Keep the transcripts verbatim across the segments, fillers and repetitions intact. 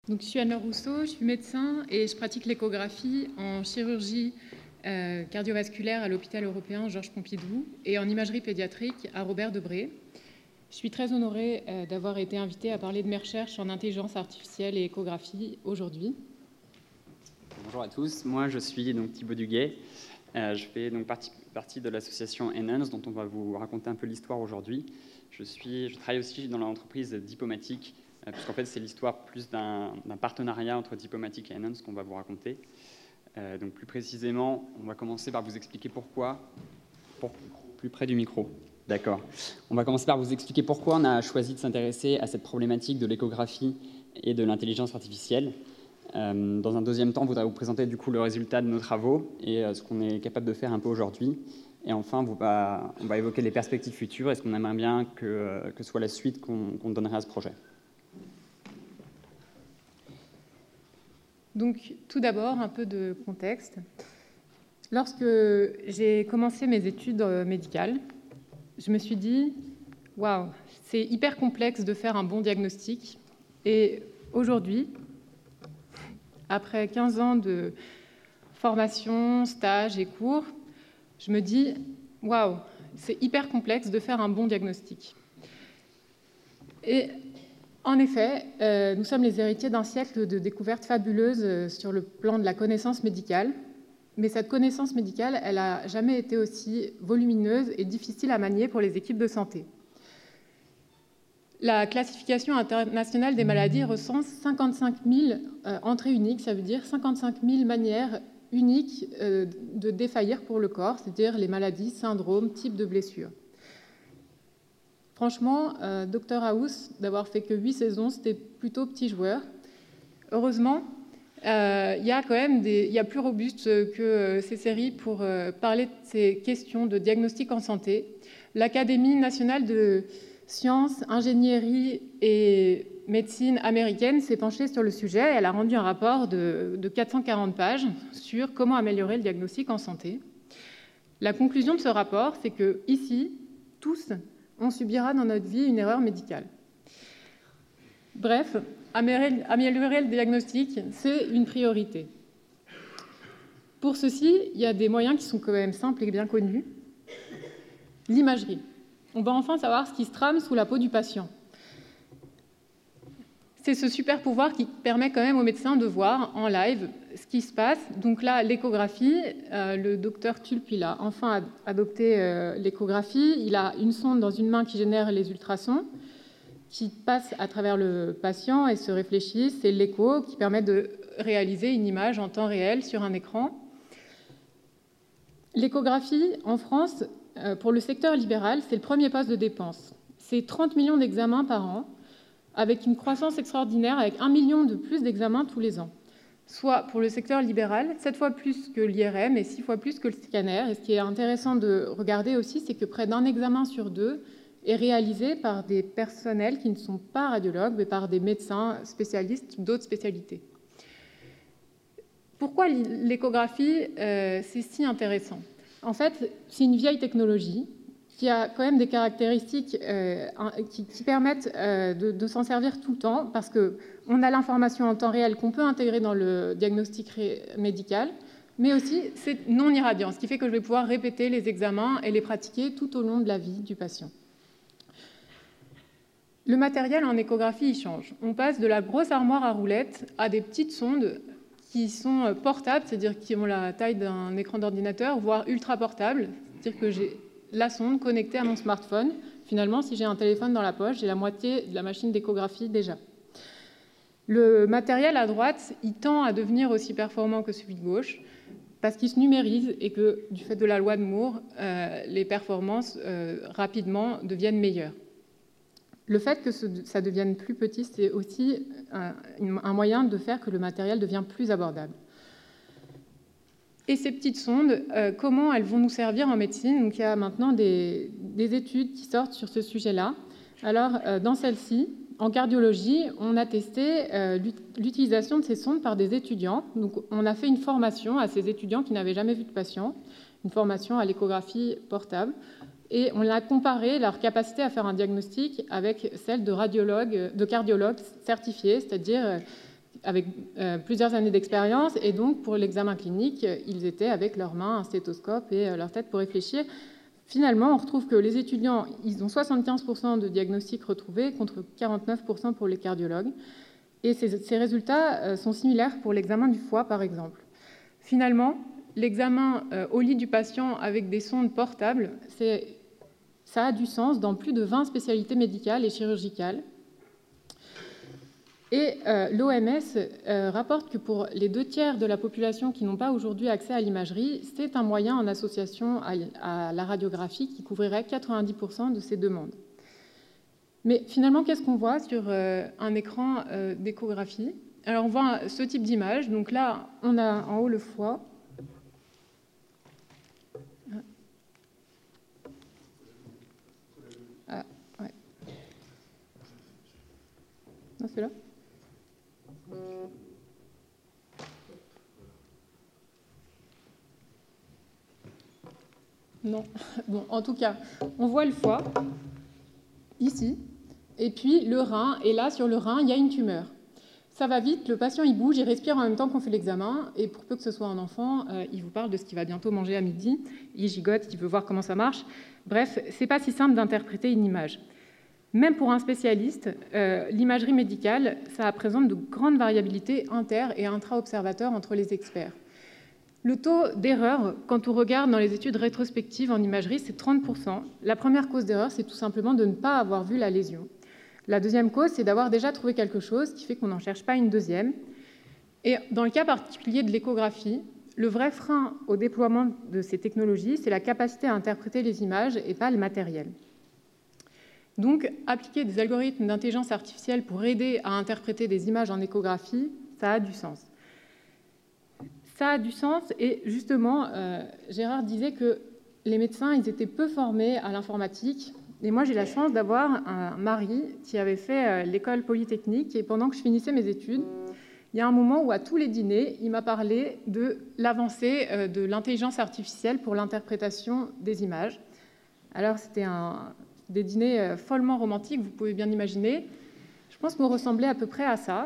Donc, je suis Anne-Laure Rousseau, je suis médecin et je pratique l'échographie en chirurgie euh, cardiovasculaire à l'hôpital européen Georges Pompidou et en imagerie pédiatrique à Robert Debré. Je suis très honorée euh, d'avoir été invitée à parler de mes recherches en intelligence artificielle et échographie aujourd'hui. Bonjour à tous, moi je suis donc Thibaut Duguet. Euh, je fais donc partie, partie de l'association Enhance dont on va vous raconter un peu l'histoire aujourd'hui. Je, suis, je travaille aussi dans l'entreprise Diplomatique, euh, puisqu'en fait c'est l'histoire plus d'un, d'un partenariat entre Diplomatique et Enhance qu'on va vous raconter. Euh, donc plus précisément, on va commencer par vous expliquer pourquoi, pour, plus près du micro. D'accord. On va commencer par vous expliquer pourquoi on a choisi de s'intéresser à cette problématique de l'échographie et de l'intelligence artificielle. Euh, dans un deuxième temps, on voudrait vous présenter du coup le résultat de nos travaux et euh, ce qu'on est capable de faire un peu aujourd'hui. Et enfin, vous va, on va évoquer les perspectives futures et ce qu'on aimerait bien que, euh, que soit la suite qu'on, qu'on donnerait à ce projet. Donc, tout d'abord, un peu de contexte. Lorsque j'ai commencé mes études médicales, je me suis dit « Waouh, c'est hyper complexe de faire un bon diagnostic. » Et aujourd'hui, après quinze ans de formation, stage et cours, je me dis « Waouh, c'est hyper complexe de faire un bon diagnostic. » Et en effet, euh, nous sommes les héritiers d'un siècle de découvertes fabuleuses sur le plan de la connaissance médicale, mais cette connaissance médicale, elle n'a jamais été aussi volumineuse et difficile à manier pour les équipes de santé. La classification internationale des maladies recense cinquante-cinq mille euh, entrées uniques, ça veut dire cinquante-cinq mille manières uniques euh, de défaillir pour le corps, c'est-à-dire les maladies, syndromes, types de blessures. Franchement, euh, Docteur House, d'avoir fait que huit saisons, c'était plutôt petit joueur. Heureusement, euh, il y a quand même des, il y a plus robuste que euh, ces séries pour euh, parler de ces questions de diagnostic en santé. L'Académie nationale de sciences, ingénierie et médecine américaine s'est penchée sur le sujet. Elle a rendu un rapport de, de quatre cent quarante pages sur comment améliorer le diagnostic en santé. La conclusion de ce rapport, c'est que ici, tous, on subira dans notre vie une erreur médicale. Bref, améliorer le diagnostic, c'est une priorité. Pour ceci, il y a des moyens qui sont quand même simples et bien connus. L'imagerie. On va enfin savoir ce qui se trame sous la peau du patient. C'est ce super pouvoir qui permet quand même aux médecins de voir en live ce qui se passe. Donc là, l'échographie, euh, le docteur Tulp, il a enfin adopté euh, l'échographie. Il a une sonde dans une main qui génère les ultrasons, qui passe à travers le patient et se réfléchit. C'est l'écho qui permet de réaliser une image en temps réel sur un écran. L'échographie, en France, euh, pour le secteur libéral, c'est le premier poste de dépense. C'est trente millions d'examens par an, avec une croissance extraordinaire, avec un million de plus d'examens tous les ans. Soit pour le secteur libéral, sept fois plus que l'I R M et six fois plus que le scanner. Et ce qui est intéressant de regarder aussi, c'est que près d'un examen sur deux est réalisé par des personnels qui ne sont pas radiologues, mais par des médecins spécialistes d'autres spécialités. Pourquoi l'échographie, euh, c'est si intéressant ? En fait, c'est une vieille technologie qui a quand même des caractéristiques euh, qui, qui permettent euh, de, de s'en servir tout le temps, parce qu'on a l'information en temps réel qu'on peut intégrer dans le diagnostic médical, mais aussi c'est non irradiant, ce qui fait que je vais pouvoir répéter les examens et les pratiquer tout au long de la vie du patient. Le matériel en échographie, il change. On passe de la grosse armoire à roulettes à des petites sondes qui sont portables, c'est-à-dire qui ont la taille d'un écran d'ordinateur, voire ultra portables, c'est-à-dire que j'ai la sonde connectée à mon smartphone. Finalement, si j'ai un téléphone dans la poche, j'ai la moitié de la machine d'échographie déjà. Le matériel à droite, il tend à devenir aussi performant que celui de gauche parce qu'il se numérise et que, du fait de la loi de Moore, euh, les performances euh, rapidement deviennent meilleures. Le fait que ce, ça devienne plus petit, c'est aussi un, un moyen de faire que le matériel devient plus abordable. Et ces petites sondes, euh, comment elles vont nous servir en médecine ? Donc, il y a maintenant des, des études qui sortent sur ce sujet-là. Alors, euh, dans celle-ci, en cardiologie, on a testé euh, l'utilisation de ces sondes par des étudiants. Donc, on a fait une formation à ces étudiants qui n'avaient jamais vu de patient, une formation à l'échographie portable, et on a comparé leur capacité à faire un diagnostic avec celle de radiologues, de cardiologues certifiés, c'est-à-dire avec euh, plusieurs années d'expérience, et donc pour l'examen clinique, ils étaient avec leurs mains, un stéthoscope et euh, leur tête pour réfléchir. Finalement, on retrouve que les étudiants, ils ont soixante-quinze pour cent de diagnostics retrouvés contre quarante-neuf pour cent pour les cardiologues. Et ces, ces résultats euh, sont similaires pour l'examen du foie, par exemple. Finalement, l'examen euh, au lit du patient avec des sondes portables, c'est, ça a du sens dans plus de vingt spécialités médicales et chirurgicales. Et euh, l'O M S euh, rapporte que pour les deux tiers de la population qui n'ont pas aujourd'hui accès à l'imagerie, c'est un moyen en association à, à la radiographie qui couvrirait quatre-vingt-dix pour cent de ces demandes. Mais finalement, qu'est-ce qu'on voit sur euh, un écran euh, d'échographie? Alors, on voit ce type d'image. Donc là, on a en haut le foie. Ah, ouais. Non, c'est là. Non. Bon, en tout cas, on voit le foie, ici, et puis le rein, et là, sur le rein, il y a une tumeur. Ça va vite, le patient, il bouge, il respire en même temps qu'on fait l'examen, et pour peu que ce soit un enfant, euh, il vous parle de ce qu'il va bientôt manger à midi, il gigote, il veut voir comment ça marche. Bref, c'est pas si simple d'interpréter une image. Même pour un spécialiste, euh, l'imagerie médicale, ça présente de grandes variabilités inter- et intra-observateurs entre les experts. Le taux d'erreur, quand on regarde dans les études rétrospectives en imagerie, c'est trente pour cent. La première cause d'erreur, c'est tout simplement de ne pas avoir vu la lésion. La deuxième cause, c'est d'avoir déjà trouvé quelque chose qui fait qu'on n'en cherche pas une deuxième. Et dans le cas particulier de l'échographie, le vrai frein au déploiement de ces technologies, c'est la capacité à interpréter les images et pas le matériel. Donc, appliquer des algorithmes d'intelligence artificielle pour aider à interpréter des images en échographie, ça a du sens. Ça a du sens, et justement, euh, Gérard disait que les médecins, ils étaient peu formés à l'informatique, et moi, j'ai la chance d'avoir un mari qui avait fait euh, l'école polytechnique, et pendant que je finissais mes études, il y a un moment où, à tous les dîners, il m'a parlé de l'avancée euh, de l'intelligence artificielle pour l'interprétation des images. Alors, c'était un, des dîners euh, follement romantiques, vous pouvez bien imaginer. Je pense qu'on ressemblait à peu près à ça.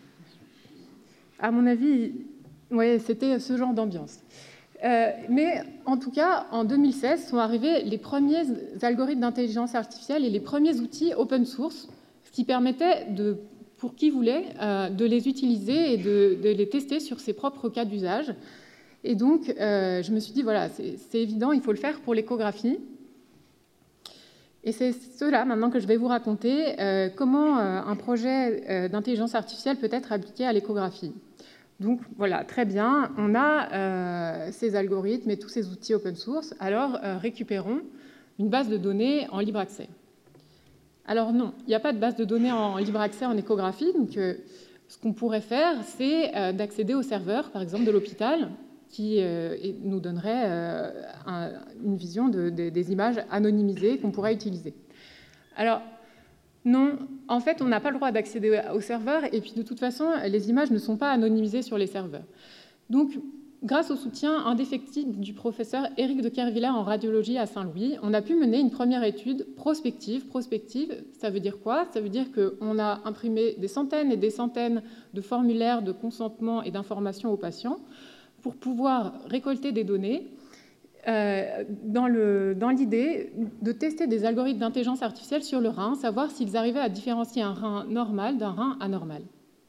À mon avis, oui, c'était ce genre d'ambiance. Euh, mais en tout cas, en deux mille seize, sont arrivés les premiers algorithmes d'intelligence artificielle et les premiers outils open source, ce qui permettait, de, pour qui voulait, euh, de les utiliser et de, de les tester sur ses propres cas d'usage. Et donc, euh, je me suis dit, voilà, c'est, c'est évident, il faut le faire pour l'échographie. Et c'est cela, maintenant, que je vais vous raconter, euh, comment euh, un projet euh, d'intelligence artificielle peut être appliqué à l'échographie. Donc voilà, très bien, on a euh, ces algorithmes et tous ces outils open source, alors euh, récupérons une base de données en libre accès. Alors non, il n'y a pas de base de données en libre accès en échographie, donc euh, ce qu'on pourrait faire, c'est euh, d'accéder au serveur, par exemple, de l'hôpital, qui euh, nous donnerait euh, un, une vision de, de, des images anonymisées qu'on pourrait utiliser. Alors, non, en fait, on n'a pas le droit d'accéder au serveur, et puis de toute façon, les images ne sont pas anonymisées sur les serveurs. Donc, grâce au soutien indéfectible du professeur Éric de Kerviller en radiologie à Saint-Louis, on a pu mener une première étude prospective. Prospective, ça veut dire quoi? Ça veut dire qu'on a imprimé des centaines et des centaines de formulaires de consentement et d'information aux patients pour pouvoir récolter des données Euh, dans, le, dans l'idée de tester des algorithmes d'intelligence artificielle sur le rein, savoir s'ils arrivaient à différencier un rein normal d'un rein anormal.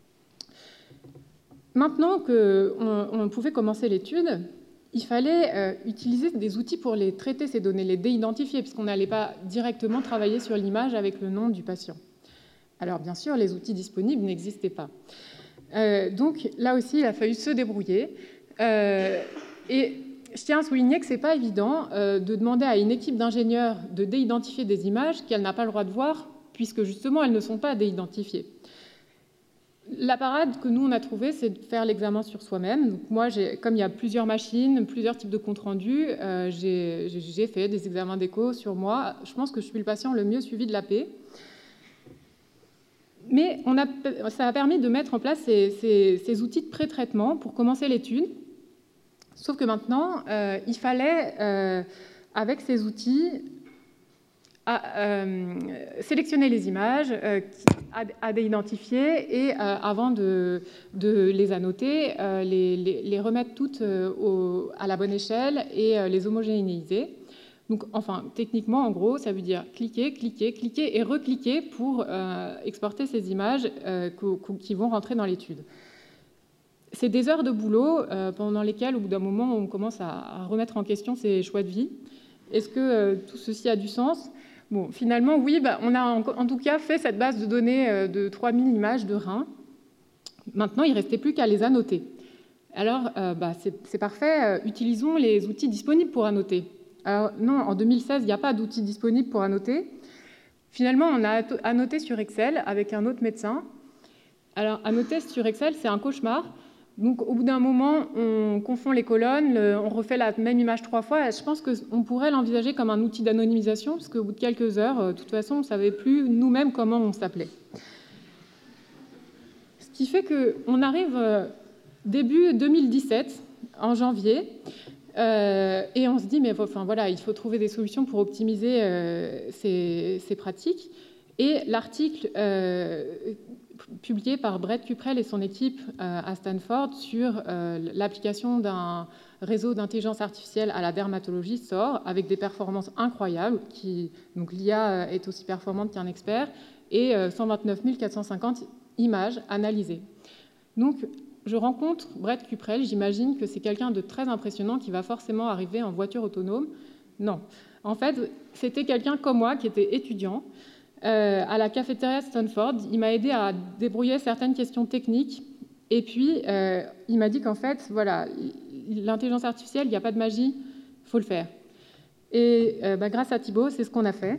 Maintenant qu'on on pouvait commencer l'étude, il fallait euh, utiliser des outils pour les traiter, ces données, les déidentifier, puisqu'on n'allait pas directement travailler sur l'image avec le nom du patient. Alors bien sûr, les outils disponibles n'existaient pas. Euh, donc là aussi, il a fallu se débrouiller. Euh, et je tiens à souligner que ce n'est pas évident euh, de demander à une équipe d'ingénieurs de déidentifier des images qu'elle n'a pas le droit de voir, puisque justement, elles ne sont pas déidentifiées. La parade que nous, on a trouvée, c'est de faire l'examen sur soi-même. Donc moi, j'ai, comme il y a plusieurs machines, plusieurs types de comptes rendus, euh, j'ai, j'ai fait des examens d'écho sur moi. Je pense que je suis le patient le mieux suivi de l'A P. Mais on a, ça a permis de mettre en place ces, ces, ces outils de pré-traitement pour commencer l'étude. Sauf que maintenant, euh, il fallait, euh, avec ces outils, à euh, sélectionner les images, euh, à, à les identifier et euh, avant de, de les annoter, euh, les, les, les remettre toutes euh, au, à la bonne échelle et euh, les homogénéiser. Donc, enfin, techniquement, en gros, ça veut dire cliquer, cliquer, cliquer et recliquer pour euh, exporter ces images euh, qui vont rentrer dans l'étude. C'est des heures de boulot euh, pendant lesquelles, au bout d'un moment, on commence à, à remettre en question ses choix de vie. Est-ce que euh, tout ceci a du sens ? Bon, finalement, oui, bah, on a en, en tout cas fait cette base de données euh, de trois mille images de reins. Maintenant, il ne restait plus qu'à les annoter. Alors, euh, bah, c'est parfait, euh, utilisons les outils disponibles pour annoter. Alors, non, en deux mille seize, il n'y a pas d'outils disponibles pour annoter. Finalement, on a annoté sur Excel avec un autre médecin. Alors, annoter sur Excel, c'est un cauchemar. Donc, au bout d'un moment, on confond les colonnes, le, on refait la même image trois fois. Et je pense qu'on pourrait l'envisager comme un outil d'anonymisation, parce qu'au bout de quelques heures, euh, de toute façon, on ne savait plus nous-mêmes comment on s'appelait. Ce qui fait qu'on arrive euh, début deux mille dix-sept, en janvier, euh, et on se dit, mais enfin, voilà, il faut trouver des solutions pour optimiser euh, ces, ces pratiques. Et l'article euh, publié par Brett Kuprell et son équipe euh, à Stanford sur euh, l'application d'un réseau d'intelligence artificielle à la dermatologie sort avec des performances incroyables. Qui, donc l'I A est aussi performante qu'un expert et euh, cent vingt-neuf mille quatre cent cinquante images analysées. Donc, je rencontre Brett Kuprell, j'imagine que c'est quelqu'un de très impressionnant qui va forcément arriver en voiture autonome. Non. En fait, c'était quelqu'un comme moi qui était étudiant euh, à la cafétéria Stanford. Il m'a aidé à débrouiller certaines questions techniques. Et puis, euh, il m'a dit qu'en fait, voilà, l'intelligence artificielle, il n'y a pas de magie, il faut le faire. Et euh, bah, grâce à Thibaut, c'est ce qu'on a fait.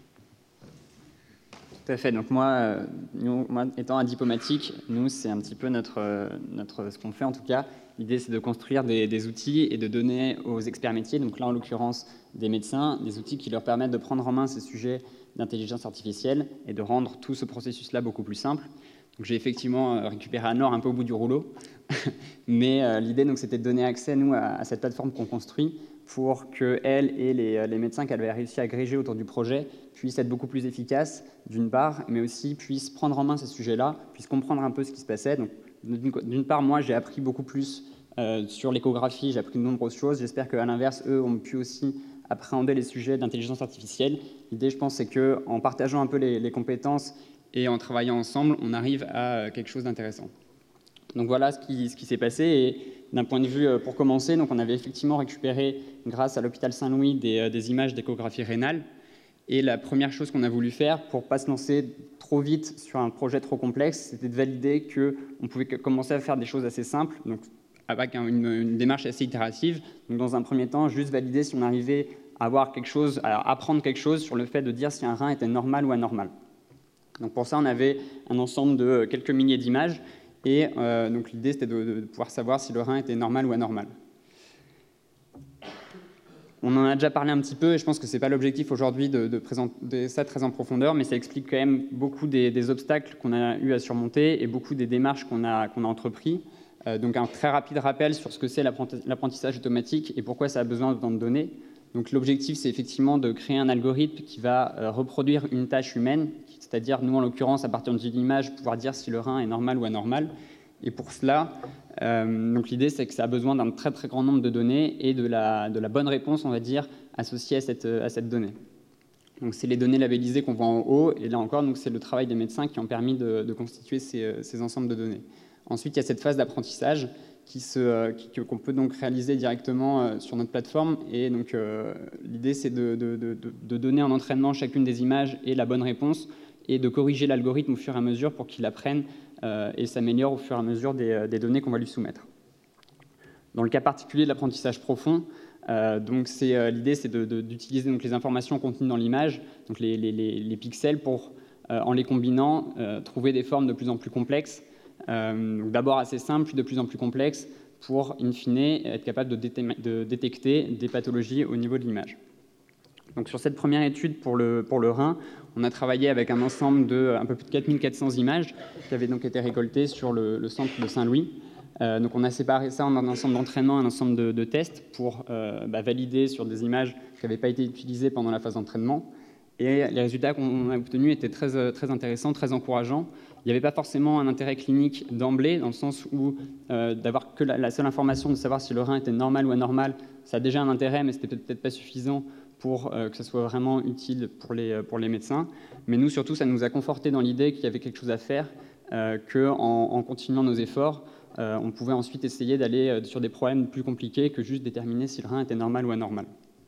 Tout à fait. Donc moi, euh, nous, moi étant un diplomatique, nous, c'est un petit peu notre, euh, notre, ce qu'on fait en tout cas. L'idée, c'est de construire des, des outils et de donner aux experts métiers, donc là, en l'occurrence, des médecins, des outils qui leur permettent de prendre en main ces sujets d'intelligence artificielle et de rendre tout ce processus-là beaucoup plus simple. Donc j'ai effectivement récupéré Anor un peu au bout du rouleau, mais euh, l'idée, donc, c'était de donner accès, nous, à, à cette plateforme qu'on construit pour qu'elle et les, les médecins qu'elle avait réussi à agréger autour du projet puissent être beaucoup plus efficaces, d'une part, mais aussi puissent prendre en main ces sujets-là, puissent comprendre un peu ce qui se passait. Donc, d'une part, moi, j'ai appris beaucoup plus euh, sur l'échographie, j'ai appris de nombreuses choses. J'espère qu'à l'inverse, eux ont pu aussi appréhender les sujets d'intelligence artificielle. L'idée, je pense, c'est qu'en partageant un peu les, les compétences et en travaillant ensemble, on arrive à quelque chose d'intéressant. Donc voilà ce qui, ce qui s'est passé. Et d'un point de vue, pour commencer, donc on avait effectivement récupéré, grâce à l'hôpital Saint-Louis, des, des images d'échographie rénale. Et la première chose qu'on a voulu faire, pour ne pas se lancer trop vite sur un projet trop complexe, c'était de valider qu'on pouvait commencer à faire des choses assez simples, donc avec une, une démarche assez itérative. Donc dans un premier temps, juste valider si on arrivait à avoir quelque chose, à apprendre quelque chose sur le fait de dire si un rein était normal ou anormal. Donc pour ça, on avait un ensemble de quelques milliers d'images. Et euh, donc l'idée, c'était de, de pouvoir savoir si le rein était normal ou anormal. On en a déjà parlé un petit peu, et je pense que ce n'est pas l'objectif aujourd'hui de, de présenter ça très en profondeur, mais ça explique quand même beaucoup des, des obstacles qu'on a eu à surmonter et beaucoup des démarches qu'on a, qu'on a entrepris. Euh, donc un très rapide rappel sur ce que c'est l'apprentissage automatique et pourquoi ça a besoin d'autant de données. Donc l'objectif, c'est effectivement de créer un algorithme qui va euh, reproduire une tâche humaine, c'est-à-dire, nous, en l'occurrence, à partir d'une image, pouvoir dire si le rein est normal ou anormal. Et pour cela, euh, donc l'idée, c'est que ça a besoin d'un très, très grand nombre de données et de la, de la bonne réponse, on va dire, associée à cette, à cette donnée. Donc, c'est les données labellisées qu'on voit en haut. Et là encore, c'est le travail des médecins qui ont permis de, de constituer ces, ces ensembles de données. Ensuite, il y a cette phase d'apprentissage qui se, qui, qu'on peut donc réaliser directement sur notre plateforme. Et donc, euh, l'idée, c'est de, de, de, de donner en entraînement chacune des images et la bonne réponse, et de corriger l'algorithme au fur et à mesure pour qu'il apprenne euh, et s'améliore au fur et à mesure des, des données qu'on va lui soumettre. Dans le cas particulier de l'apprentissage profond, euh, donc c'est, euh, l'idée c'est de, de, d'utiliser donc, les informations contenues dans l'image, donc les, les, les pixels, pour, euh, en les combinant, euh, trouver des formes de plus en plus complexes, euh, d'abord assez simples, puis de plus en plus complexes, pour, in fine, être capable de, dé- de détecter des pathologies au niveau de l'image. Donc, sur cette première étude pour le, pour le rein, on a travaillé avec un ensemble de un peu plus de quatre mille quatre cents images qui avaient donc été récoltées sur le, le centre de Saint-Louis. Euh, donc on a séparé ça en un ensemble d'entraînement, un ensemble de, de tests pour euh, bah, valider sur des images qui n'avaient pas été utilisées pendant la phase d'entraînement. Et les résultats qu'on a obtenus étaient très, très intéressants, très encourageants. Il n'y avait pas forcément un intérêt clinique d'emblée, dans le sens où euh, d'avoir que la, la seule information de savoir si le rein était normal ou anormal, ça a déjà un intérêt, mais ce n'était peut-être pas suffisant pour euh, que ça soit vraiment utile pour les, pour les médecins. Mais nous, surtout, ça nous a conforté dans l'idée qu'il y avait quelque chose à faire, euh, qu'en en continuant nos efforts, euh, on pouvait ensuite essayer d'aller sur des problèmes plus compliqués que juste déterminer si le rein était normal ou anormal.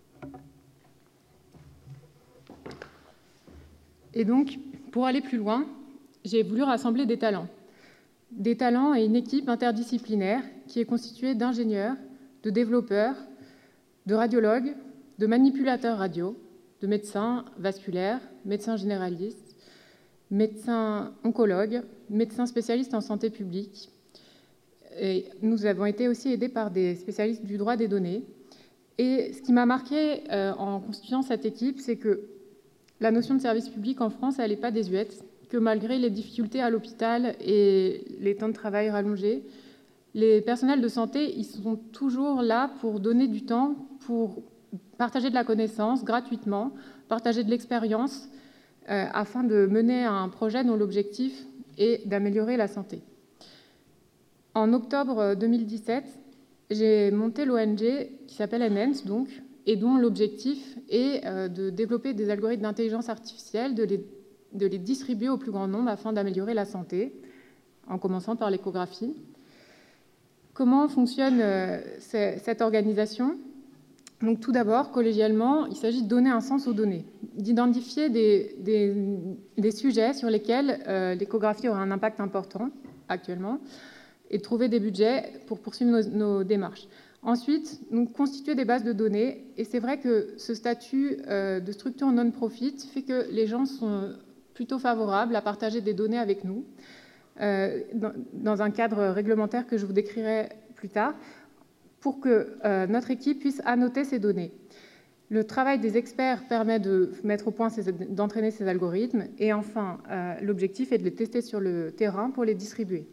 Et donc, pour aller plus loin, j'ai voulu rassembler des talents. Des talents et une équipe interdisciplinaire qui est constituée d'ingénieurs, de développeurs, de radiologues, de manipulateurs radio, de médecins vasculaires, médecins généralistes, médecins oncologues, médecins spécialistes en santé publique. Et nous avons été aussi aidés par des spécialistes du droit des données. Et ce qui m'a marqué euh, en constituant cette équipe, c'est que la notion de service public en France, elle n'est pas désuète, que malgré les difficultés à l'hôpital et les temps de travail rallongés, les personnels de santé, ils sont toujours là pour donner du temps, pour partager de la connaissance gratuitement, partager de l'expérience, euh, afin de mener un projet dont l'objectif est d'améliorer la santé. En octobre deux mille dix-sept, j'ai monté l'O N G qui s'appelle Enhance, donc, et dont l'objectif est euh, de développer des algorithmes d'intelligence artificielle, de les, de les distribuer au plus grand nombre afin d'améliorer la santé, en commençant par l'échographie. Comment fonctionne euh, cette organisation ? Donc, tout d'abord, collégialement, il s'agit de donner un sens aux données, d'identifier des, des, des sujets sur lesquels euh, l'échographie aura un impact important actuellement et de trouver des budgets pour poursuivre nos, nos démarches. Ensuite, nous constituer des bases de données, et c'est vrai que ce statut euh, de structure non-profit fait que les gens sont plutôt favorables à partager des données avec nous, euh, dans, dans un cadre réglementaire que je vous décrirai plus tard, pour que euh, notre équipe puisse annoter ces données. Le travail des experts permet de mettre au point, ces, d'entraîner ces algorithmes, et enfin, euh, l'objectif est de les tester sur le terrain pour les distribuer.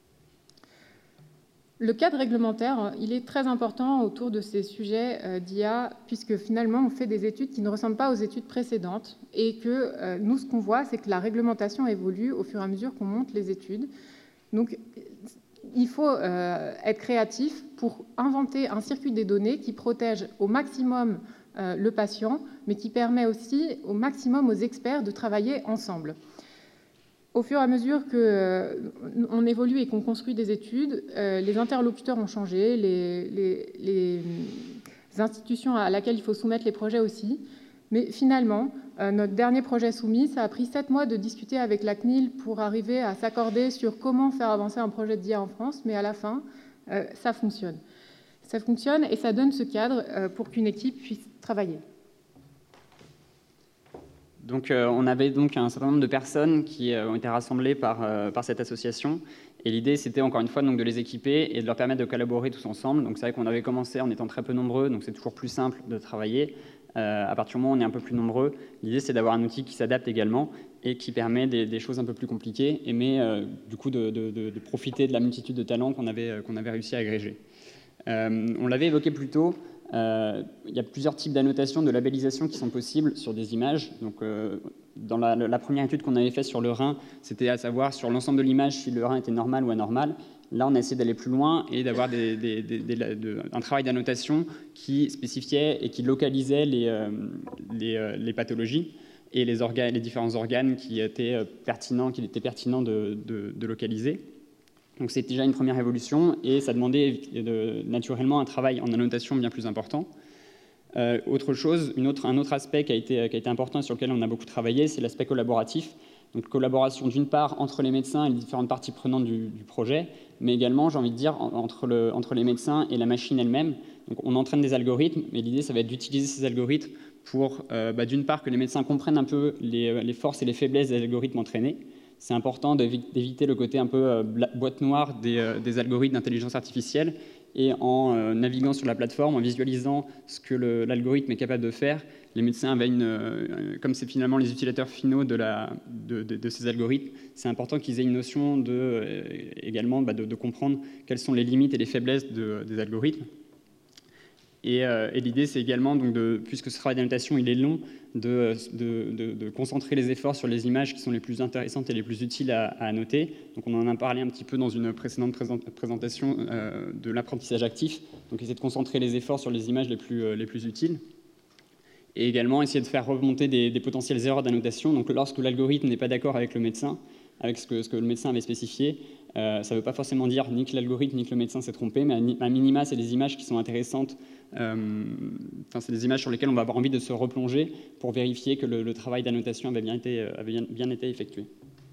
Le cadre réglementaire, il est très important autour de ces sujets d'I A, puisque finalement, on fait des études qui ne ressemblent pas aux études précédentes, et que euh, nous, ce qu'on voit, c'est que la réglementation évolue au fur et à mesure qu'on monte les études. Donc, il faut euh, être créatif pour inventer un circuit des données qui protège au maximum euh, le patient, mais qui permet aussi au maximum aux experts de travailler ensemble. Au fur et à mesure qu'on euh, évolue et qu'on construit des études, euh, les interlocuteurs ont changé, les, les, les institutions à laquelle il faut soumettre les projets aussi. Mais finalement, euh, notre dernier projet soumis, ça a pris sept mois de discuter avec la C N I L pour arriver à s'accorder sur comment faire avancer un projet d'I A en France, mais à la fin, euh, ça fonctionne. Ça fonctionne et ça donne ce cadre euh, pour qu'une équipe puisse travailler. Donc, euh, on avait donc un certain nombre de personnes qui euh, ont été rassemblées par, euh, par cette association. Et l'idée, c'était encore une fois donc, de les équiper et de leur permettre de collaborer tous ensemble. Donc, c'est vrai qu'on avait commencé en étant très peu nombreux, donc c'est toujours plus simple de travailler. Euh, à partir du moment où on est un peu plus nombreux, l'idée, c'est d'avoir un outil qui s'adapte également et qui permet des, des choses un peu plus compliquées, et mais euh, du coup de, de, de, de profiter de la multitude de talents qu'on avait, euh, qu'on avait réussi à agréger. Euh, on l'avait évoqué plus tôt. Euh, il y a plusieurs types d'annotations, de labellisation qui sont possibles sur des images. Donc, euh, dans la, la première étude qu'on avait faite sur le rein, c'était à savoir sur l'ensemble de l'image si le rein était normal ou anormal. Là, on a essayé d'aller plus loin et d'avoir des, des, des, des, de, un travail d'annotation qui spécifiait et qui localisait les, euh, les, euh, les pathologies et les, organes, les différents organes qui étaient pertinents, qu'il était pertinent de, de, de localiser. Donc c'est déjà une première évolution et ça demandait de, naturellement un travail en annotation bien plus important. Euh, autre chose, une autre, un autre aspect qui a, été, qui a été important et sur lequel on a beaucoup travaillé, c'est l'aspect collaboratif. Donc collaboration d'une part entre les médecins et les différentes parties prenantes du, du projet, mais également, j'ai envie de dire, entre, le, entre les médecins et la machine elle-même. Donc on entraîne des algorithmes, mais l'idée, ça va être d'utiliser ces algorithmes pour, euh, bah, d'une part, que les médecins comprennent un peu les, les forces et les faiblesses des algorithmes entraînés. C'est important d'éviter le côté un peu boîte noire des, des algorithmes d'intelligence artificielle et en naviguant sur la plateforme, en visualisant ce que l'algorithme est capable de faire, les médecins avaient une, comme c'est finalement les utilisateurs finaux de, la, de, de, de ces algorithmes, c'est important qu'ils aient une notion de, également bah de, de comprendre quelles sont les limites et les faiblesses de, des algorithmes. Et, euh, et l'idée, c'est également, donc de, puisque ce travail d'annotation il est long, de, de, de, de concentrer les efforts sur les images qui sont les plus intéressantes et les plus utiles à, à annoter. Donc on en a parlé un petit peu dans une précédente présentation euh, de l'apprentissage actif. Donc essayer de concentrer les efforts sur les images les plus, euh, les plus utiles. Et également essayer de faire remonter des, des potentielles erreurs d'annotation. Donc lorsque l'algorithme n'est pas d'accord avec le médecin, avec ce que, ce que le médecin avait spécifié, euh, ça ne veut pas forcément dire ni que l'algorithme ni que le médecin s'est trompé, mais à minima, c'est des images qui sont intéressantes. Euh, enfin, c'est des images sur lesquelles on va avoir envie de se replonger pour vérifier que le, le travail d'annotation avait bien été, avait bien, bien été effectué.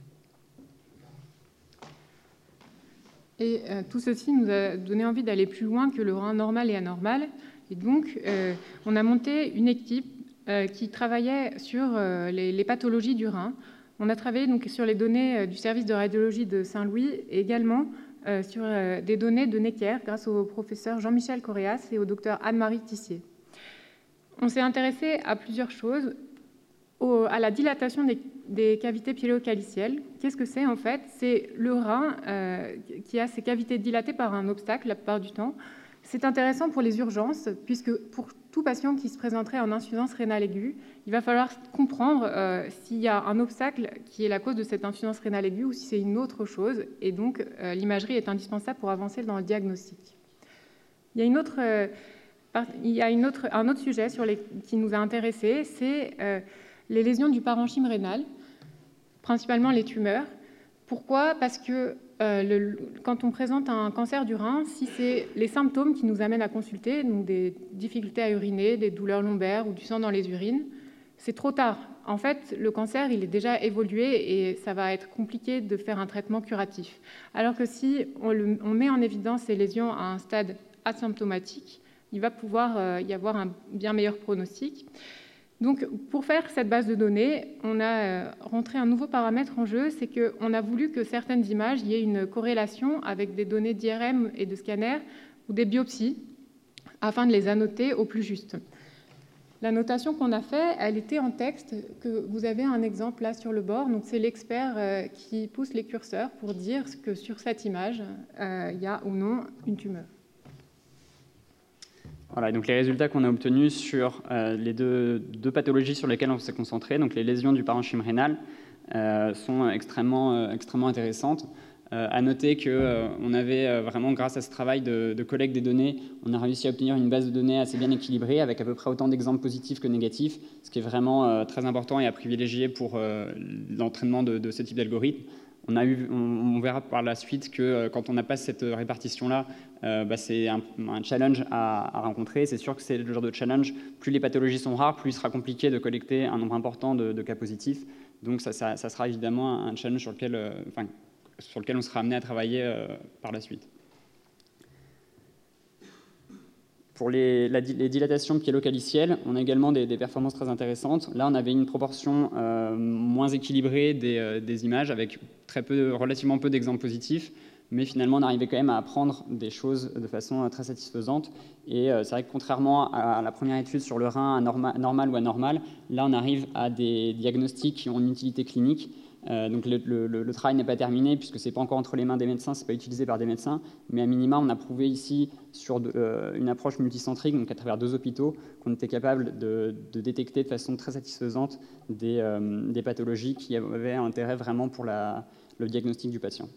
Et euh, tout ceci nous a donné envie d'aller plus loin que le rein normal et anormal. Et donc, euh, on a monté une équipe euh, qui travaillait sur euh, les, les pathologies du rein. On a travaillé donc sur les données euh, du service de radiologie de Saint-Louis et également euh, sur euh, des données de Necker grâce au professeur Jean-Michel Correas et au docteur Anne-Marie Tissier. On s'est intéressé à plusieurs choses, au, à la dilatation des, des cavités pyélocalicielles. Qu'est-ce que c'est en fait? C'est le rein euh, qui a ses cavités dilatées par un obstacle la plupart du temps. C'est intéressant pour les urgences, puisque pour tout patient qui se présenterait en insuffisance rénale aiguë, il va falloir comprendre euh, s'il y a un obstacle qui est la cause de cette insuffisance rénale aiguë ou si c'est une autre chose. Et donc, euh, l'imagerie est indispensable pour avancer dans le diagnostic. Il y a, une autre, euh, il y a une autre, un autre sujet sur les, qui nous a intéressés, c'est euh, les lésions du parenchyme rénal, principalement les tumeurs. Pourquoi? Parce que euh, le, quand on présente un cancer du rein, si c'est les symptômes qui nous amènent à consulter, donc des difficultés à uriner, des douleurs lombaires ou du sang dans les urines, c'est trop tard. En fait, le cancer, il est déjà évolué et ça va être compliqué de faire un traitement curatif. Alors que si on, le, on met en évidence ces lésions à un stade asymptomatique, il va pouvoir euh, y avoir un bien meilleur pronostic. Donc, pour faire cette base de données, on a rentré un nouveau paramètre en jeu, c'est qu'on a voulu que certaines images, il y ait une corrélation avec des données d'I R M et de scanner ou des biopsies, afin de les annoter au plus juste. La notation qu'on a faite, elle était en texte, que vous avez un exemple là sur le bord. Donc, c'est l'expert qui pousse les curseurs pour dire que sur cette image, euh, il y a ou non une tumeur. Voilà, donc les résultats qu'on a obtenus sur euh, les deux, deux pathologies sur lesquelles on s'est concentré, donc les lésions du parenchyme rénal, euh, sont extrêmement, euh, extrêmement intéressantes. Euh, à noter qu'on euh, avait euh, vraiment, grâce à ce travail de, de collecte des données, on a réussi à obtenir une base de données assez bien équilibrée, avec à peu près autant d'exemples positifs que négatifs, ce qui est vraiment euh, très important et à privilégier pour euh, l'entraînement de, de ce type d'algorithme. On, a eu, on, on verra par la suite que euh, quand on n'a pas cette répartition-là, euh, bah, c'est un, un challenge à, à rencontrer. C'est sûr que c'est le genre de challenge, plus les pathologies sont rares, plus il sera compliqué de collecter un nombre important de, de cas positifs. Donc ça, ça, ça sera évidemment un challenge sur lequel, euh, enfin, sur lequel on sera amené à travailler euh, par la suite. Pour les, la, les dilatations pyélocalicielles, on a également des, des performances très intéressantes. Là, on avait une proportion euh, moins équilibrée des, euh, des images, avec très peu, relativement peu d'exemples positifs, mais finalement, on arrivait quand même à apprendre des choses de façon euh, très satisfaisante. Et euh, c'est vrai que contrairement à, à la première étude sur le rein anorma, normal ou anormal, là, on arrive à des diagnostics qui ont une utilité clinique. Euh, donc le, le, le travail n'est pas terminé puisque ce n'est pas encore entre les mains des médecins, ce n'est pas utilisé par des médecins, mais à minima on a prouvé ici sur de, euh, une approche multicentrique, donc à travers deux hôpitaux, qu'on était capable de, de détecter de façon très satisfaisante des, euh, des pathologies qui avaient un intérêt vraiment pour la, le diagnostic du patient.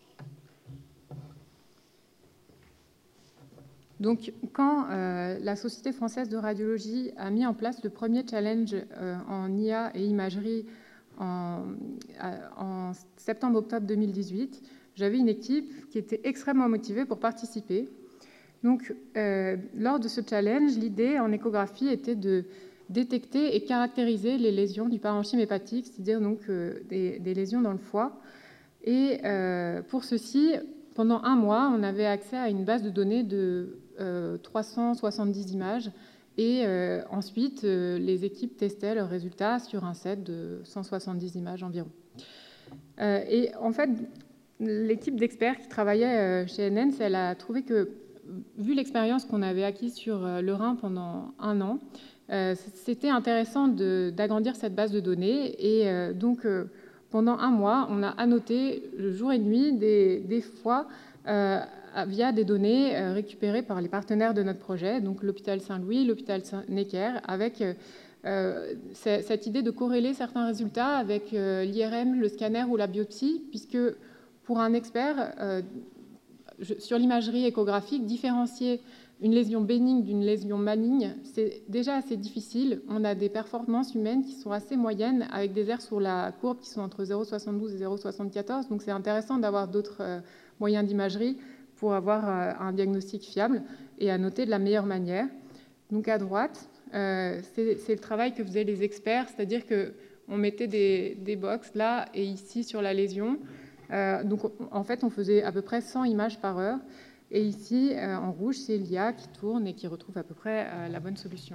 Donc, quand euh, la Société française de radiologie a mis en place le premier challenge euh, en I A et imagerie En, en septembre-octobre deux mille dix-huit, j'avais une équipe qui était extrêmement motivée pour participer. Donc, euh, lors de ce challenge, l'idée en échographie était de détecter et caractériser les lésions du parenchyme hépatique, c'est-à-dire donc euh, des, des lésions dans le foie. Et euh, pour ceci, pendant un mois, on avait accès à une base de données de euh, trois cent soixante-dix images. Et euh, ensuite, euh, les équipes testaient leurs résultats sur un set de cent soixante-dix images environ. Euh, et en fait, l'équipe d'experts qui travaillait euh, chez N N S, elle a trouvé que, vu l'expérience qu'on avait acquise sur euh, le rein pendant un an, euh, c'était intéressant d'agrandir cette base de données. Et euh, donc, euh, pendant un mois, on a annoté le jour et nuit des, des foies euh, via des données euh, récupérées par les partenaires de notre projet, donc l'hôpital Saint-Louis, l'hôpital Necker, avec euh, cette idée de corréler certains résultats avec euh, l'I R M, le scanner ou la biopsie, puisque pour un expert, euh, je, sur l'imagerie échographique, différencier une lésion bénigne d'une lésion maligne, c'est déjà assez difficile. On a des performances humaines qui sont assez moyennes, avec des aires sur la courbe qui sont entre zéro virgule soixante-douze et zéro virgule soixante-quatorze. Donc c'est intéressant d'avoir d'autres euh, moyens d'imagerie pour avoir euh, un diagnostic fiable et à noter de la meilleure manière. Donc à droite, euh, c'est le travail que faisaient les experts, c'est-à-dire qu'on mettait des, des box là et ici sur la lésion. Euh, donc en fait, on faisait à peu près cent images par heure. Et ici, euh, en rouge, c'est l'I A qui tourne et qui retrouve à peu près euh, la bonne solution.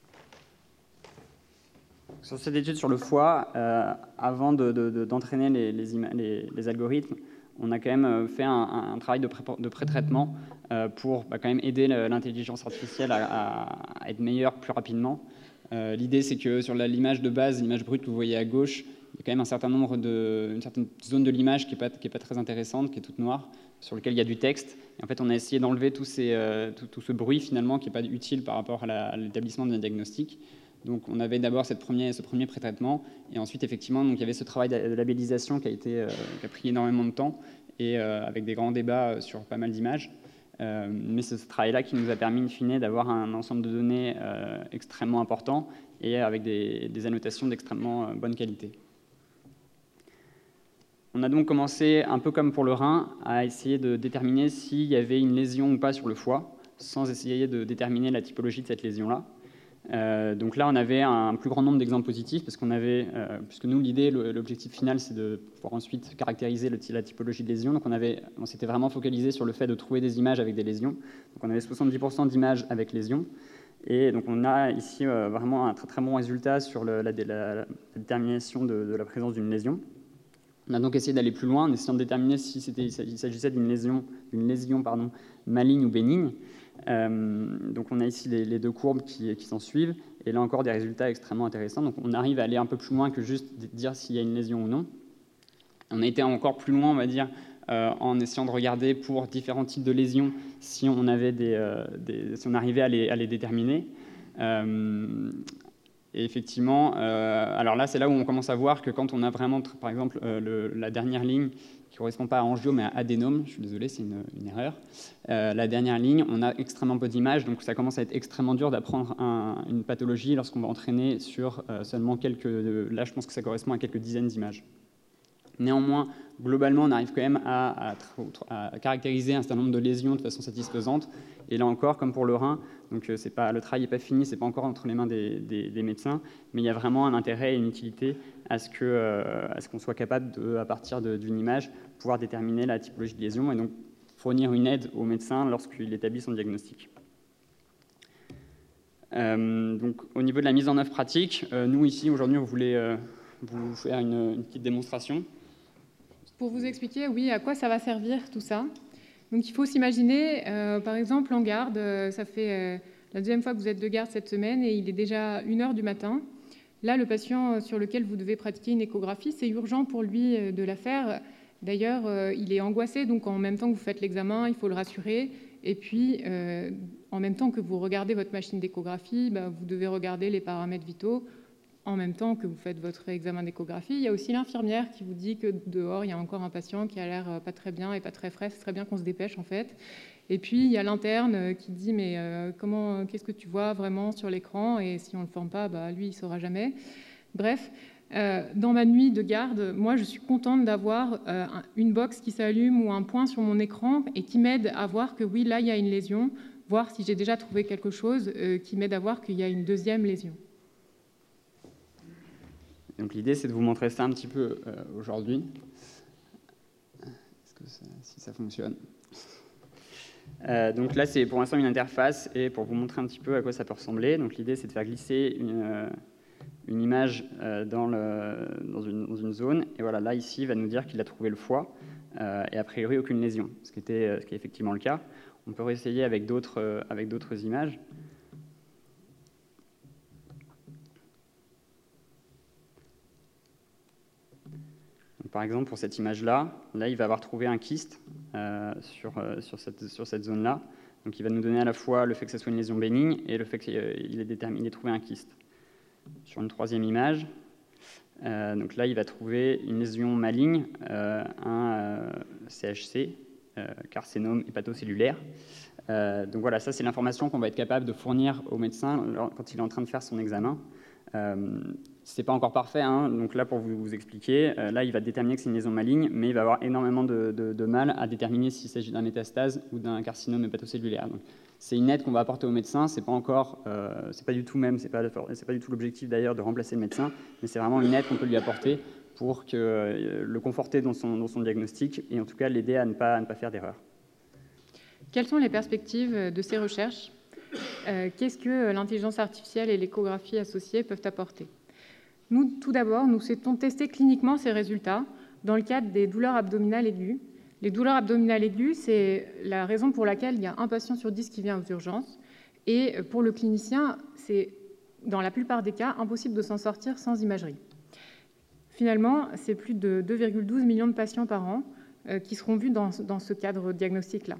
Sur cette étude sur le foie, euh, avant d'entraîner de, de, les, les, les, les algorithmes, on a quand même fait un, un travail de, pré, de pré-traitement euh, pour bah, quand même aider l'intelligence artificielle à, à, à être meilleure plus rapidement. Euh, L'idée, c'est que sur l'image de base, l'image brute que vous voyez à gauche, il y a quand même un certain nombre de, une certaine zone de l'image qui n'est pas, qui est pas très intéressante, qui est toute noire, sur lequel il y a du texte. Et en fait, on a essayé d'enlever tout, euh, tout, tout ce bruit, finalement, qui n'est pas utile par rapport à l'établissement d'un diagnostic. Donc, on avait d'abord cette première, ce premier pré-traitement, et ensuite, effectivement, donc, il y avait ce travail de labellisation qui a, été, euh, qui a pris énormément de temps, et euh, avec des grands débats sur pas mal d'images. Euh, mais c'est ce travail-là qui nous a permis, in fine, d'avoir un ensemble de données euh, extrêmement important, et avec des, des annotations d'extrêmement euh, bonne qualité. On a donc commencé, un peu comme pour le rein, à essayer de déterminer s'il y avait une lésion ou pas sur le foie, sans essayer de déterminer la typologie de cette lésion-là. Euh, donc là, on avait un plus grand nombre d'exemples positifs, parce qu'on avait, euh, puisque nous, l'idée, l'objectif final, c'est de pouvoir ensuite caractériser le, la typologie de lésion. Donc on, avait, on s'était vraiment focalisé sur le fait de trouver des images avec des lésions. Donc on avait soixante-dix pour cent d'images avec lésions. Et donc on a ici euh, vraiment un très très bon résultat sur le, la, la, la détermination de, de la présence d'une lésion. On a donc essayé d'aller plus loin en essayant de déterminer si il s'agissait d'une lésion, d'une lésion pardon, maligne ou bénigne. Euh, donc on a ici les, les deux courbes qui, qui s'en suivent, et là encore des résultats extrêmement intéressants. Donc on arrive à aller un peu plus loin que juste dire s'il y a une lésion ou non. On a été encore plus loin, on va dire, euh, en essayant de regarder pour différents types de lésions si on, avait des, euh, des, si on arrivait à les, à les déterminer. Euh, Et effectivement, euh, alors là, c'est là où on commence à voir que quand on a vraiment, par exemple, euh, le, la dernière ligne qui ne correspond pas à angio, mais à adénome, je suis désolé, c'est une, une erreur, euh, la dernière ligne, on a extrêmement peu d'images, donc ça commence à être extrêmement dur d'apprendre un, une pathologie lorsqu'on va entraîner sur euh, seulement quelques... Là, je pense que ça correspond à quelques dizaines d'images. Néanmoins, globalement, on arrive quand même à, à, à caractériser un certain nombre de lésions de façon satisfaisante. Et là encore, comme pour le rein, donc c'est pas, le travail n'est pas fini, ce n'est pas encore entre les mains des, des, des médecins, mais il y a vraiment un intérêt et une utilité à ce qu'on euh, qu'on soit capable, de, à partir d'une image, pouvoir déterminer la typologie de lésion et donc fournir une aide au médecin lorsqu'il établit son diagnostic. Euh, donc, au niveau de la mise en œuvre pratique, euh, nous ici, aujourd'hui, on voulait euh, vous faire une, une petite démonstration. Pour vous expliquer, oui, à quoi ça va servir tout ça. Donc il faut s'imaginer, euh, par exemple, en garde, euh, ça fait euh, la deuxième fois que vous êtes de garde cette semaine et il est déjà une heure du matin. Là, le patient sur lequel vous devez pratiquer une échographie, c'est urgent pour lui euh, de la faire. D'ailleurs, euh, il est angoissé, donc en même temps que vous faites l'examen, il faut le rassurer. Et puis, euh, en même temps que vous regardez votre machine d'échographie, bah, vous devez regarder les paramètres vitaux. En même temps que vous faites votre examen d'échographie, il y a aussi l'infirmière qui vous dit que dehors, il y a encore un patient qui a l'air pas très bien et pas très frais. C'est très bien qu'on se dépêche, en fait. Et puis, il y a l'interne qui dit « mais euh, comment, qu'est-ce que tu vois vraiment sur l'écran ?» Et si on ne le forme pas, bah, lui, il ne saura jamais. Bref, euh, dans ma nuit de garde, moi, je suis contente d'avoir euh, une box qui s'allume ou un point sur mon écran et qui m'aide à voir que oui, là, il y a une lésion, voir si j'ai déjà trouvé quelque chose euh, qui m'aide à voir qu'il y a une deuxième lésion. Donc l'idée, c'est de vous montrer ça un petit peu euh, aujourd'hui. Est-ce que ça, si ça fonctionne euh, Donc là, c'est pour l'instant une interface, et pour vous montrer un petit peu à quoi ça peut ressembler. Donc l'idée, c'est de faire glisser une, euh, une image euh, dans, le, dans, une, dans une zone. Et voilà, là, ici, il va nous dire qu'il a trouvé le foie, euh, et a priori, aucune lésion, ce qui, était, ce qui est effectivement le cas. On peut réessayer avec d'autres euh, avec d'autres images. Donc, par exemple, pour cette image-là, là, il va avoir trouvé un kyste euh, sur, euh, sur cette, sur cette zone-là. Donc, il va nous donner à la fois le fait que ce soit une lésion bénigne et le fait qu'il ait, déterminé, il ait trouvé un kyste. Sur une troisième image, euh, donc là, il va trouver une lésion maligne, euh, un euh, C H C, euh, carcinome hépatocellulaire. Euh, donc voilà, ça, c'est l'information qu'on va être capable de fournir au médecin quand il est en train de faire son examen. Euh, c'est pas encore parfait, hein, donc là pour vous, vous expliquer, euh, là il va déterminer que c'est une lésion maligne, mais il va avoir énormément de, de, de mal à déterminer s'il s'agit d'un métastase ou d'un carcinome hépatocellulaire. Donc, c'est une aide qu'on va apporter au médecin, c'est pas encore, euh, c'est pas du tout même, c'est pas, c'est pas du tout l'objectif d'ailleurs de remplacer le médecin, mais c'est vraiment une aide qu'on peut lui apporter pour que, euh, le conforter dans son, dans son diagnostic et en tout cas l'aider à ne pas, à ne pas faire d'erreur. Quelles sont les perspectives de ces recherches ? euh, Qu'est-ce que l'intelligence artificielle et l'échographie associée peuvent apporter ? Nous, tout d'abord, nous souhaitons tester cliniquement ces résultats dans le cadre des douleurs abdominales aiguës. Les douleurs abdominales aiguës, c'est la raison pour laquelle il y a un patient sur dix qui vient aux urgences. Et pour le clinicien, c'est, dans la plupart des cas, impossible de s'en sortir sans imagerie. Finalement, c'est plus de deux virgule douze millions de patients par an euh, qui seront vus dans, dans ce cadre diagnostic-là.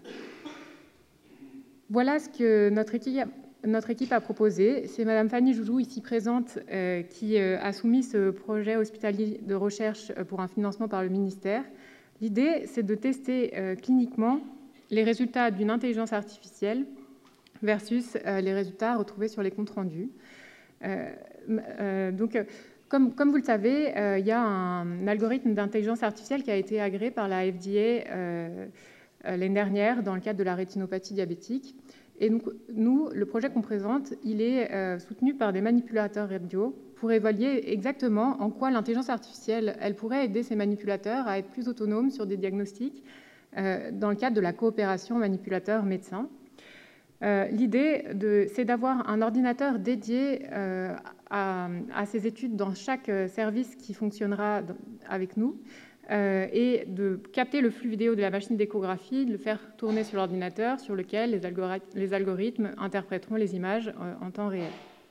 Voilà ce que notre équipe, notre équipe a proposé. C'est Madame Fanny Joujou, ici présente, euh, qui euh, a soumis ce projet hospitalier de recherche pour un financement par le ministère. L'idée, c'est de tester euh, cliniquement les résultats d'une intelligence artificielle versus euh, les résultats retrouvés sur les comptes rendus. Euh, euh, donc, comme, comme vous le savez, euh, il y a un algorithme d'intelligence artificielle qui a été agréé par la F D A euh, l'année dernière dans le cadre de la rétinopathie diabétique. Et donc, nous, le projet qu'on présente, il est euh, soutenu par des manipulateurs radio pour évaluer exactement en quoi l'intelligence artificielle, elle pourrait aider ces manipulateurs à être plus autonomes sur des diagnostics euh, dans le cadre de la coopération manipulateur-médecin. Euh, L'idée, c'est d'avoir un ordinateur dédié euh, à, à ces études dans chaque service qui fonctionnera avec nous, Euh, et de capter le flux vidéo de la machine d'échographie, de le faire tourner sur l'ordinateur sur lequel les algorithmes, les algorithmes interpréteront les images euh, en temps réel.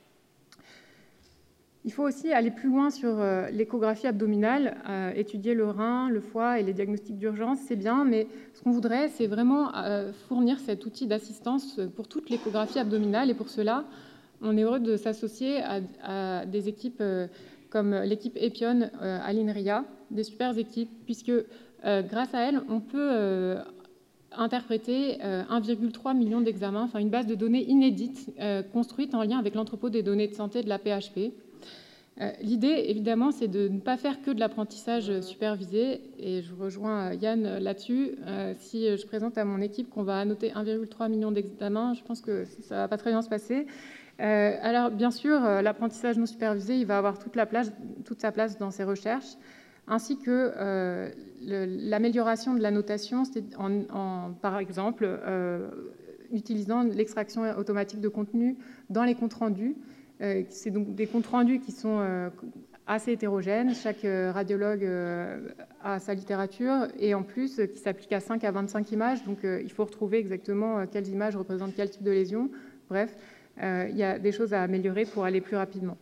Il faut aussi aller plus loin sur euh, l'échographie abdominale, euh, étudier le rein, le foie et les diagnostics d'urgence, c'est bien, mais ce qu'on voudrait, c'est vraiment euh, fournir cet outil d'assistance pour toute l'échographie abdominale, et pour cela, on est heureux de s'associer à, à des équipes euh, comme l'équipe Epion euh, à l'INRIA, des super équipes, puisque euh, grâce à elles, on peut euh, interpréter euh, un virgule trois million d'examens, enfin une base de données inédite euh, construite en lien avec l'entrepôt des données de santé de la P H P. Euh, L'idée, évidemment, c'est de ne pas faire que de l'apprentissage supervisé, et je rejoins Yann là-dessus. Euh, si je présente à mon équipe qu'on va annoter un virgule trois million d'examens, je pense que ça ne va pas très bien se passer. Euh, alors, bien sûr, euh, l'apprentissage non supervisé, il va avoir toute, la place, toute sa place dans ces recherches, ainsi que euh, l'amélioration de la notation, en, en, par exemple, euh, utilisant l'extraction automatique de contenu dans les comptes rendus. Euh, C'est donc des comptes rendus qui sont euh, assez hétérogènes. Chaque euh, radiologue euh, a sa littérature, et en plus, euh, qui s'applique à cinq à vingt-cinq images. Donc, euh, il faut retrouver exactement euh, quelles images représentent quel type de lésion. Bref. Euh, il y a des choses à améliorer pour aller plus rapidement.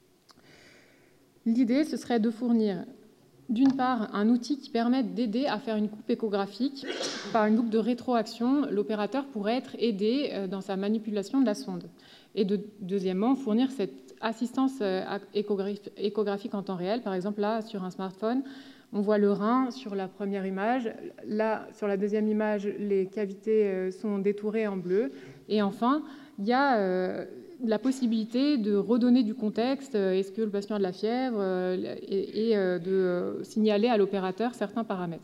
L'idée, ce serait de fournir, d'une part, un outil qui permette d'aider à faire une coupe échographique. Par une boucle de rétroaction, l'opérateur pourrait être aidé euh, dans sa manipulation de la sonde. Et de, deuxièmement, fournir cette assistance euh, échographique en temps réel. Par exemple, là, sur un smartphone, on voit le rein sur la première image. Là, sur la deuxième image, les cavités euh, sont détourées en bleu. Et enfin, il y a euh, la possibilité de redonner du contexte, euh, est-ce que le patient a de la fièvre, euh, et, et euh, de euh, signaler à l'opérateur certains paramètres.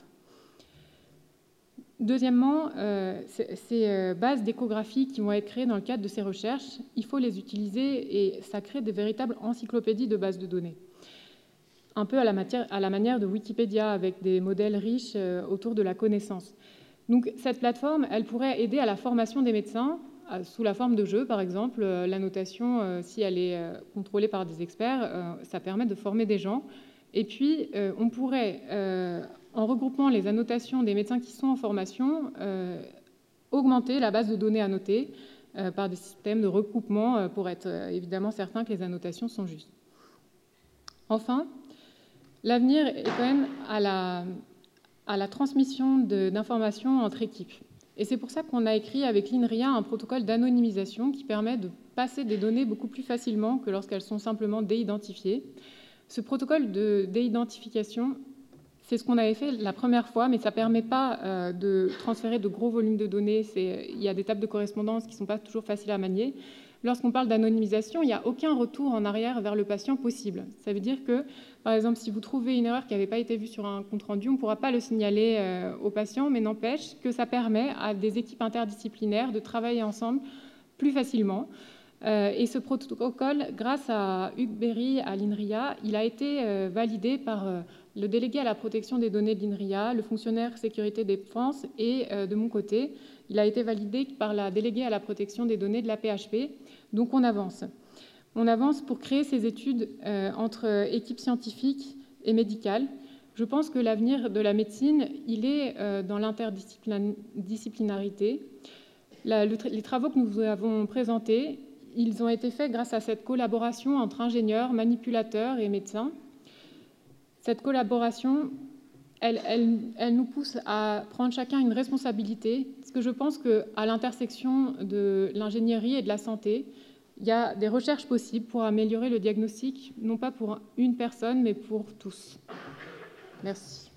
Deuxièmement, euh, ces euh, bases d'échographie qui vont être créées dans le cadre de ces recherches, il faut les utiliser, et ça crée des véritables encyclopédies de bases de données. Un peu à la, matière, à la manière de Wikipédia, avec des modèles riches euh, autour de la connaissance. Donc cette plateforme, elle pourrait aider à la formation des médecins, sous la forme de jeu, par exemple. La notation, euh, si elle est euh, contrôlée par des experts, euh, ça permet de former des gens. Et puis, euh, on pourrait, euh, en regroupant les annotations des médecins qui sont en formation, euh, augmenter la base de données annotées euh, par des systèmes de recoupement euh, pour être euh, évidemment certain que les annotations sont justes. Enfin, l'avenir est quand même à la, à la transmission d'informations entre équipes. Et c'est pour ça qu'on a écrit avec l'INRIA un protocole d'anonymisation qui permet de passer des données beaucoup plus facilement que lorsqu'elles sont simplement déidentifiées. Ce protocole de déidentification, c'est ce qu'on avait fait la première fois, mais ça ne permet pas euh, de transférer de gros volumes de données. Il y a des tables de correspondance qui ne sont pas toujours faciles à manier. Lorsqu'on parle d'anonymisation, il n'y a aucun retour en arrière vers le patient possible. Ça veut dire que, par exemple, si vous trouvez une erreur qui n'avait pas été vue sur un compte-rendu, on ne pourra pas le signaler euh, au patient, mais n'empêche que ça permet à des équipes interdisciplinaires de travailler ensemble plus facilement. Euh, et ce protocole, grâce à Hugues Berry, à l'INRIA, il a été euh, validé par euh, le délégué à la protection des données de l'INRIA, le fonctionnaire sécurité défense, et euh, de mon côté, il a été validé par la déléguée à la protection des données de la P H P. Donc on avance. On avance pour créer ces études euh, entre équipes scientifiques et médicales. Je pense que l'avenir de la médecine, il est euh, dans l'interdisciplinarité. La, le, les travaux que nous avons présentés, ils ont été faits grâce à cette collaboration entre ingénieurs, manipulateurs et médecins. Cette collaboration, elle, elle, elle nous pousse à prendre chacun une responsabilité, parce que je pense qu'à l'intersection de l'ingénierie et de la santé, il y a des recherches possibles pour améliorer le diagnostic, non pas pour une personne, mais pour tous. Merci.